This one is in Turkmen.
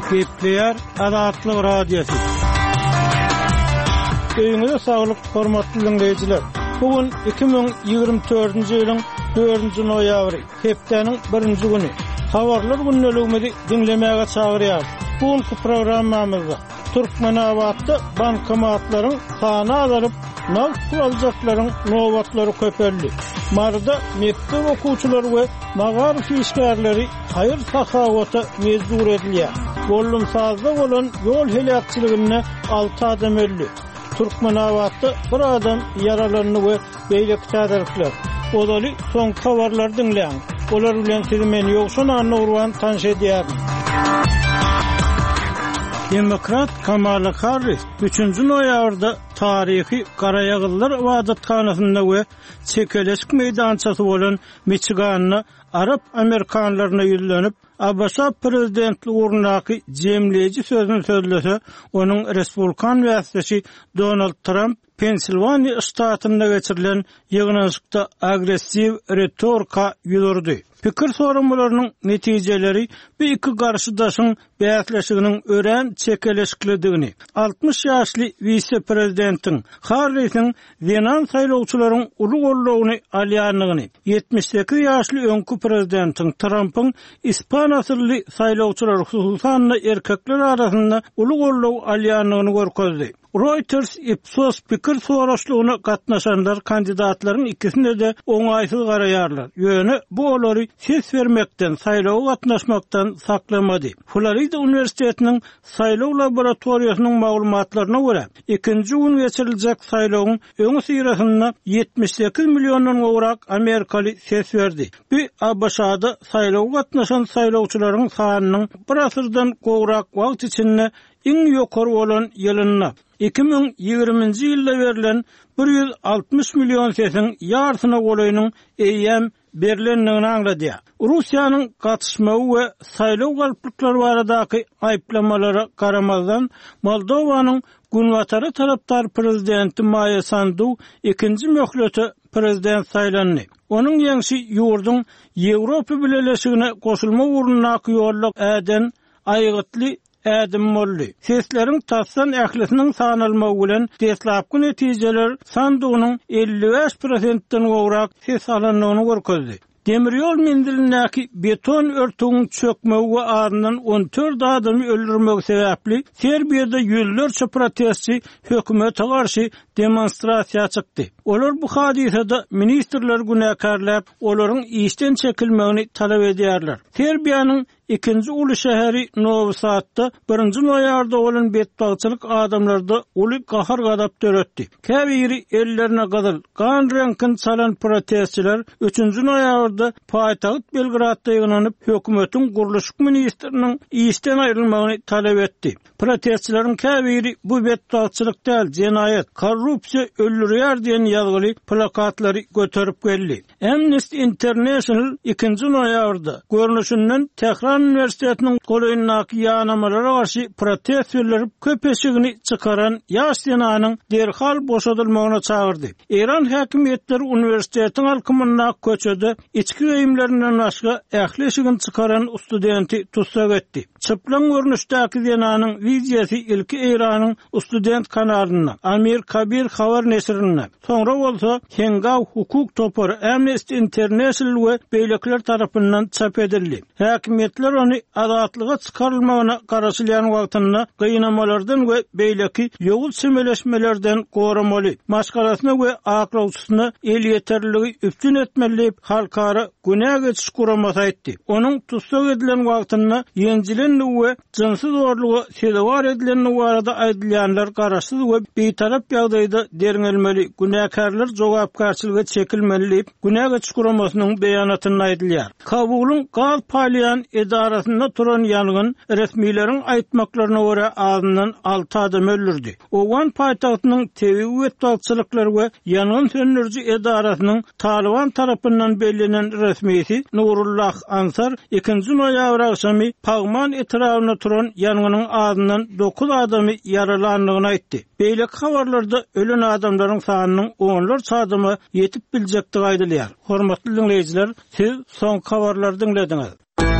Gepleyer Adatlyk radiosu. Öýüňize saglyk, hormatly dinleýijiler. Bugün 2024-nji ýylyň 4-nji noýabry, hepdeniň 1-nji güni. Habarlar günneligini dinlemäge çagyrýar. Bugünkü programmamyzda Türkmenabatda bankomatlaryň sany azalyp, naqd alajaklaryň nowatlary köpeldi. Marda mektep okuwçylary we magarif işgärleri haýyr sahawata mezdur edilýär. Bollumsazda bolan ýol helakçylygyna 6 adam öldü. Türkmenabatda bir adam yaralandy we beýleki täderikler. Olaly soň habarlar dinleýän. Olar bilen sizi men ýokşan urwan tanış edýär. Demokrat Kamala Harris 3-nji noýabrda tarihi Garayagyllar wadatkanasyna we çekeleşik meýdançasy bolan Michiganyna Arap Amerikanlaryna ýüzlenip Abbasa prezidentlik urunaky jemleýici sözüni sözlese, onuň Respublikan wäsdesi Donald Trump Pensilvaniya ştatynda geçirilen ýygnanşykda agressiv retorika ýüzürdi. Pikir sorumlarynyň netijeleri bir iki garşydaşyň bäsleşiginiň ören çekeleşikligini, 60 ýaşly vice-prezidentiň Harris'in Zenan saýlawçylaryň uly gollawyny alýanlygyny, 78 ýaşly öňkü prezidentiň Trump'yň ispan asylly saýlawçylar hususan erkekler arasynda uly gollaw alýanlygyny görkezdi. Reuters Ipsos pikir soraşlygyna gatnaşanlar kandidatlaryň ikisine de oňaýsyz garaýarlar. Ýöne bu olary ses vermekden, saýlawa gatnaşmakdan saklamady. Florida Üniversitetiniň saýlaw laboratoriýasynyň maglumatlaryna görä, ikinji gün geçiriljek saýlawyň öňü syrasynda 78 milliondon gowrak Amerikaly ses verdi. Bu ABŞ-da saýlawa gatnaşan saýlawçylaryň sanynyň bir asyrdan gowrak wagt içinde iň ýokary bolan ýylyna 2020-nji ýylda verilen 160 million sesiň ýarsyna golaýynyň eýem berilendigini aňlady. Russiýanyň gatnaşmagy we saýlaw galplyklary baradaky aýplamalary garamazdan Moldowanyň günwatary tarapdar prezidenti Maya Sandu ikinji möhleti prezident saýlandy. Onuň ýeňşi ýurdun Ýewropa Birleşigine goşulma urunaky ýollyk äden aýgytly Adam Molly. Sesleriň tassan ählisiniň sanalmagy bilen deslapky netijeler Sandunyň 55%-den gowrak ses alanlygyny görkezdi. Demiryol mendilindäki beton örtügiň çökmegi we aryndan 14 adamy öldürmegi sebäpli Serbiýada ýüzlerçe protestçi hökümete garşy demonstrasiýa çykdy. Olar bu hadisede ministrler günäkärläp, olaryň işden çekilmegini talap edýärler. Serbiýanyň ikinji uly şäheri Nowy Sadda 1-nji noýarda bolan betbagçylyk adamlarda uly gahar gadap töretdi. Käbiri ellerine gadyl gan reňkin salan protestçiler 3-nji noýarda paýtagyt Belgradda ýygnanyp hökümetiň guruluşyk ministriniň işden aýrylmagyny talap etdi. Protestçilerin käbiri bu betbagçylyk däl, jenaýat, korrupsiýa öldürýär diýen ýazgyly plakatlary göterip geldi. Amnesty International 2-nji noýabrda görnüşinden Tehran Üniversitetiniň golaýynaky ýanamalara garşy protest berip köpeşigini çykaran ýaş senanyň derhal boşadylmagyna çagyrdy. Iran häkimetleri üniversitetiň alkymyna köçedi, içki öýümlerinden başga ähleşigini çykaran studenti tutsak etdi. Çıplan görnüşdäki senanyň wideosy ilki Iranyň student kanalyna, Amir Kabir habar nesrine, soňra bolsa Hengaw hukuk topary Amnesty International we beýlekler tarapyndan çap edildi. Häkimetler ony adatlyga çykarylmagyna garaşylýan wagtynda gynamalardan we beýleki ýogul semeleşmelerden goramaly, maşgalasyna we aklawçysyna el ýeterligi üstün etmeli halkara günä geçiş guramasy aýtdy. Onuň tutsak edilen wagtynda ýenjilenli we jynsyz zorlugy sebäp edilen barada aýdylýanlar garaşsyz we beýtarap ýagdaýda derňelmeli, günäkärler jogapkarçylyga çekilmeli, günä geçiş guramasynyň beýanatyny aýdylýar. Kabulyň gaz palyan edarasynda turan ýangyn resmiýlerin aýtmaklaryna görä azyndan 6 adam öldürdi. Owan paýtagtynyň tebi wetbalçylyklary we ýangyn söndürji edarasynyň Taliban tarapyndan bellänen resmiýeti Nurullah Ansar 2-nji noýabr akşamy Pagman etrawyna turan ýanganyň azyndan 9 adamy yaralandygyny aýtdy. Beýleki habarlarda ölen adamlaryň sanynyň onlarça adama ýetip biljekdigi aýdylýar. Hormatly dinleýijiler, siz soň habarlary dinlediňiz.